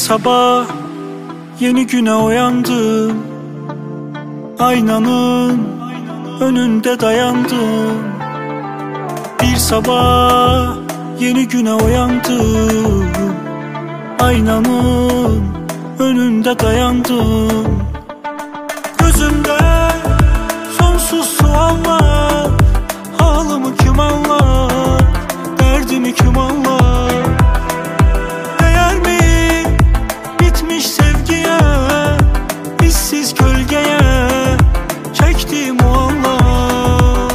sabah yeni güne uyandım, aynanın önünde dayandım. Bir sabah yeni güne uyandım, aynanın önünde dayandım. Gözümde sonsuz suallar, halımı kim anlar, derdimi kim anlar? Değer mi bitmiş sevgiye, hissiz gölgeye çektiğim o anlar?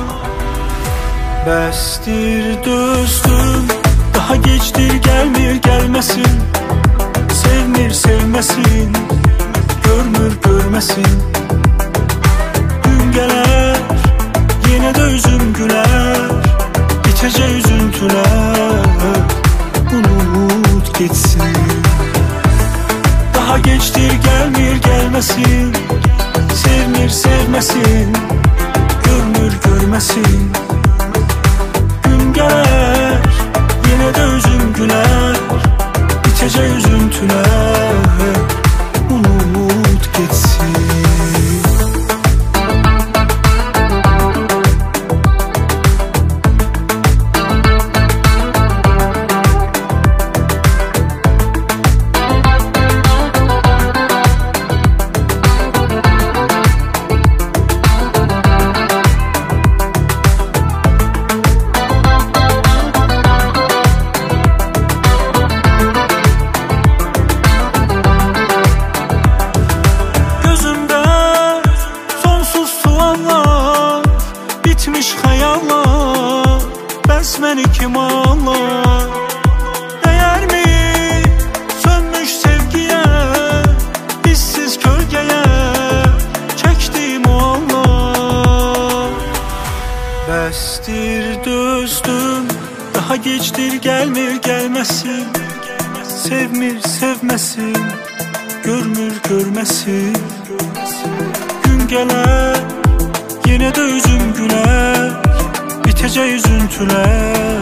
Bəsdir dözdüm, daha geçtir gelmir gelmesin. Sevmir sevmesin, görmür görmesin. Gün gelir yine de üzüm güler, bitecek üzüntüler, unut gitsin. Daha geçtir gelmir gelmesin. Sevmir sevmesin, görmür görmesin. Gün gelir yine de üzüm güler, bitecek üzüntüler, unut gitsin. Bitmiş hayallar, bəs məni kim anlar? Değer mi sönmüş sevgiye, hissiz kölgeye çektiğim o anlar? Bəsdir dözdüm, daha geçtir gelmir gelmesin. Sevmir sevmesin, görmür görmesin. Gün gelir yine de üzüm güler, bitecek üzüntüler,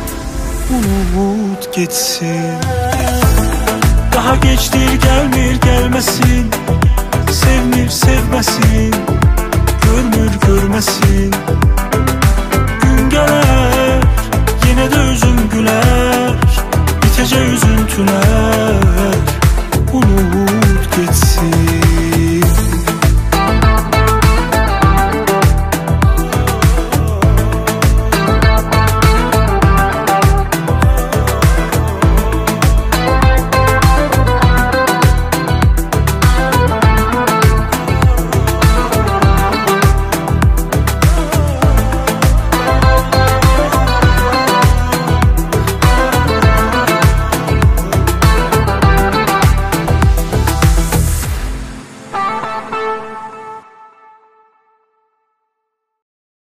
unut gitsin. Daha geçtir gelmir gelmesin. Sevmir sevmesin, görmür görmesin. Gün gelir yine de üzüm güler, bitecek üzüntüler, unut gitsin.